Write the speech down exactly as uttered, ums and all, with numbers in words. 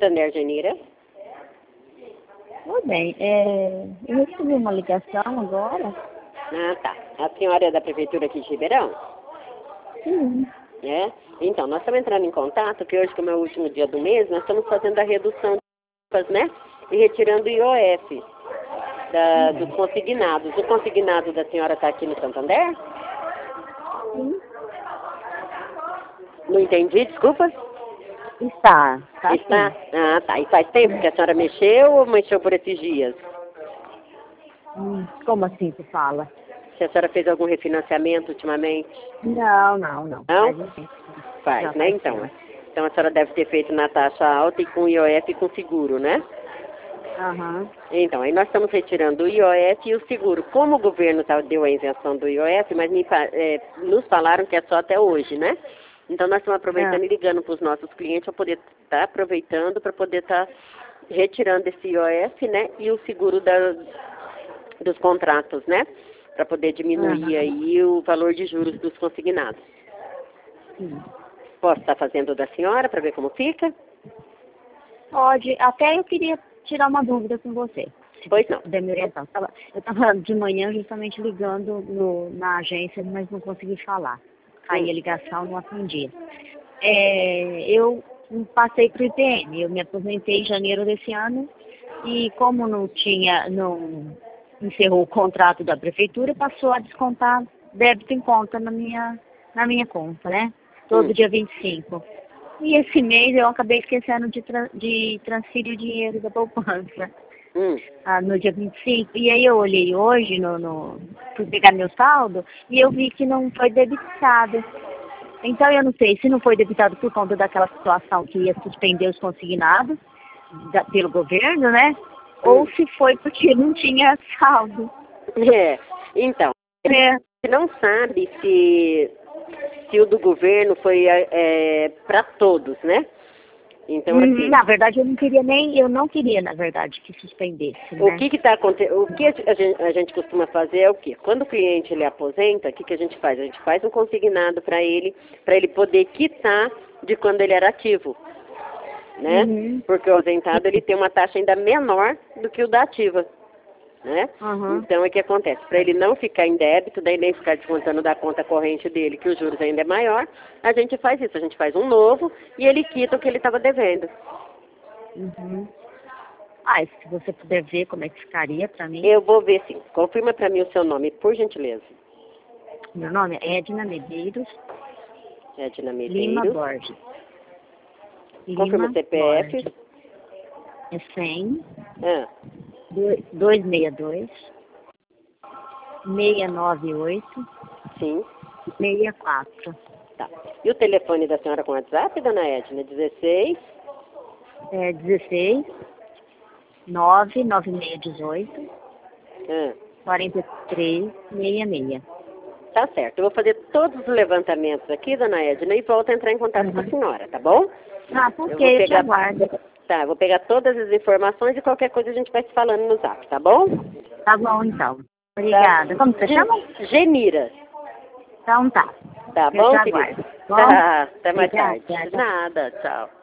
Santander, Genira. Tudo bem. É, eu recebi uma ligação agora. Ah, tá. A senhora é da Prefeitura aqui de Ribeirão? Sim. É? Então, nós estamos entrando em contato, que hoje, como é o último dia do mês, nós estamos fazendo a redução de tarifas, né? E retirando o I O F da, dos consignados. O consignado da senhora está aqui no Santander? Sim. Não entendi, desculpa. Está. Está, Está? sim. Ah, tá. E faz tempo que a senhora mexeu ou mexeu por esses dias? Hum, como assim tu fala? Se a senhora fez algum refinanciamento ultimamente? Não, não, não. Não? Faz um tempo. Faz, Já né? faz Então, tempo. então a senhora deve ter feito na taxa alta e com I O F e com seguro, né? Aham. Então, aí nós estamos retirando o I O F e o seguro. Como o governo tá, deu a isenção do I O F, mas me, fa- é, nos falaram que é só até hoje, né? Então nós estamos aproveitando Ah. e ligando para os nossos clientes para poder estar aproveitando, para poder estar retirando esse I O F, né? E o seguro da, dos contratos, né? Para poder diminuir Aham. aí o valor de juros dos consignados. Sim. Posso estar fazendo o da senhora para ver como fica? Pode. Até eu queria tirar uma dúvida com você. Se Pois você não. puder me orientar. Eu tava- Eu estava de manhã justamente ligando no, na agência, mas não consegui falar. Caí a Hum. ligação, não atendia. É, eu passei para o I P M. Eu me aposentei em janeiro desse ano e como não tinha, não encerrou o contrato da prefeitura, passou a descontar débito em conta na minha, na minha conta, né? Todo Hum. dia vinte e cinco. E esse mês eu acabei esquecendo de, tra de transferir o dinheiro da poupança Hum. ah, no dia vinte e cinco. E aí eu olhei hoje, no, no, fui pegar meu saldo, e eu vi que não foi debitado. Então eu não sei se não foi debitado por conta daquela situação que ia suspender os consignados da, pelo governo, né? Ou Hum. se foi porque não tinha saldo. É. Então, É. você não sabe se, se o do governo foi é, para todos, né? Então, Hum, assim, Na verdade, eu não queria nem, eu não queria, na verdade, que suspendesse, o né? que está acontecendo? O que a gente, a gente costuma fazer é o quê? Quando o cliente ele aposenta, o que, que a gente faz? A gente faz um consignado para ele, para ele poder quitar de quando ele era ativo, né? Uhum. Porque o aposentado ele tem uma taxa ainda menor do que o da ativa, né? Uhum. Então, o que acontece? Para ele não ficar em débito, daí nem ficar descontando da conta corrente dele, que os juros ainda é maior, a gente faz isso. A gente faz um novo e ele quita o que ele estava devendo. Uhum. Ah, e se você puder ver como é que ficaria para mim. Eu vou ver sim. Confirma para mim o seu nome, por gentileza. Meu nome é Edna Medeiros Edna Lima Medeiros. Borges. Confirma o Lima C P F. Borges. É cem, Ah, duzentos e sessenta e dois, seiscentos e noventa e oito, sim. sessenta e quatro. Tá. E o telefone da senhora com WhatsApp, dona Edna? dezesseis. É dezesseis, nove nove seis dezoito, Ah, quarenta e três, sessenta e seis. tá certo. Eu vou fazer todos os levantamentos aqui, dona Edna, e volto a entrar em contato com a Uhum. senhora, tá bom? Ah, tá Eu ok, vou eu te pegar. aguardo. Tá, eu vou pegar todas as informações e qualquer coisa a gente vai se falando no zap, tá bom? Tá bom, então. Tá. Obrigada. Como você chama? Gen- Genira. Então tá. Tá Eu te bom, querida? aguardo. Bom? Tá, até mais Obrigada. tarde. Nada, tchau.